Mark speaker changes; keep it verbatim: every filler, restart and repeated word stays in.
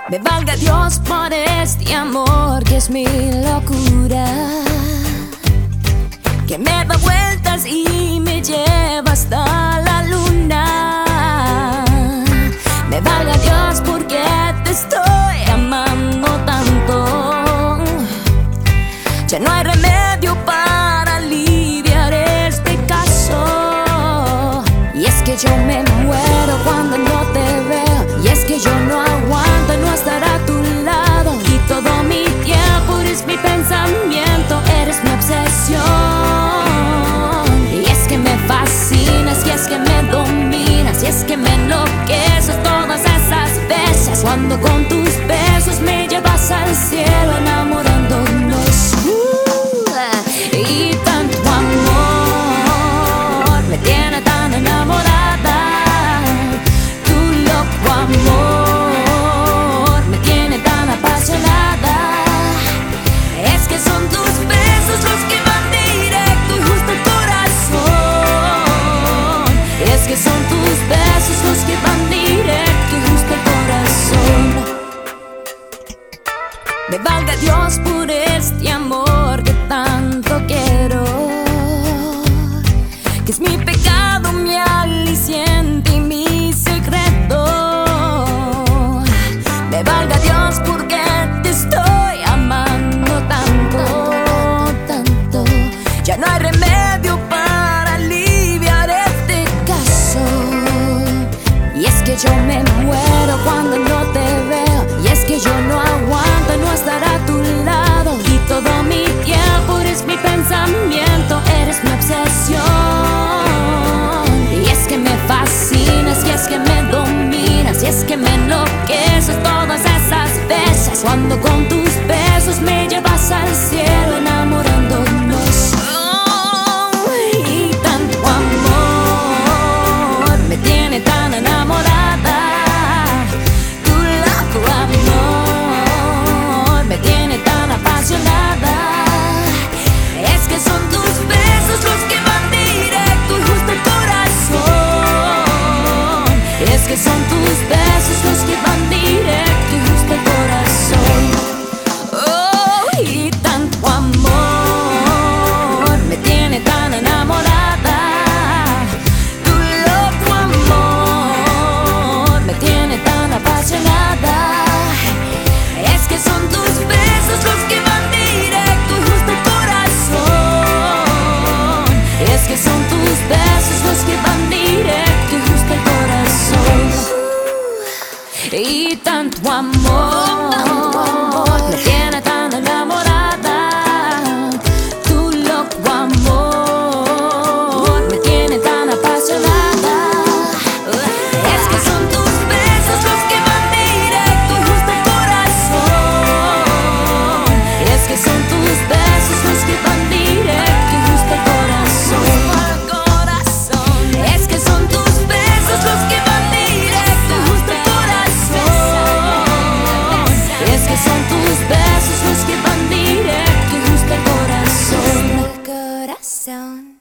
Speaker 1: Me valga Dios por este amor que es mi locura, que me da vueltas y me lleva hasta la luna. Me valga Dios porque te estoy amando tanto. Ya no hay remedio para aliviar este caso. Y es que yo me muero cuando no te veo, y es que yo no aguanto no estar a tu lado. Y todo mi tiempo eres mi pensamiento, eres mi obsesión. Y es que me fascinas, y es que me dominas, y es que me enloqueces todas esas veces cuando con tus besos me llevas al cielo enamorándonos. Uh, y tanto amor me tiene tan enamorada, tu loco amor me tiene tan apasionada. Es que son tus besos los que van directo y justo al corazón. Es que son tus besos los que van directo y justo al corazón. Me valga Dios por este amor que tanto quiero, que es mi pecado, mi aliciente y mi secreto. Me valga Dios porque te estoy amando tanto, tanto. Ya no hay remedio para aliviar este caso. Y es que yo me muero cuando no te veo, y es que yo no aguanto no estar a tu lado. Y todo mi tiempo eres mi pensamiento, eres mi obsesión. Y es que me fascinas, y es que me dominas, y es que me enloqueces todas esas veces cuando con tus besos me llevas al cielo enamorándonos. Oh, y tanto amor me tiene tan enamorada, tu loco amor me tiene tan apasionada. Es que son tus besos los que van directo y justo al corazón. Es que son tus besos los que van directo y justo al corazón. Oh, y tanto amor me tiene tan enamorada, tu loco amor me tiene tan apasionada. Es que son tus besos los que van directo y justo al corazón. Es que son tus besos los que van directo y justo al corazón. Y tanto amor me tiene tan enamorada, tu loco amor me tiene tan apasionada. Es que son tus besos los que van directo y justo al corazón. Es que son tus besos los que van directo y justo al corazón. Es que son tus besos los que van directo y justo al corazón. Es que son tus besos los que van directo y justo al corazón.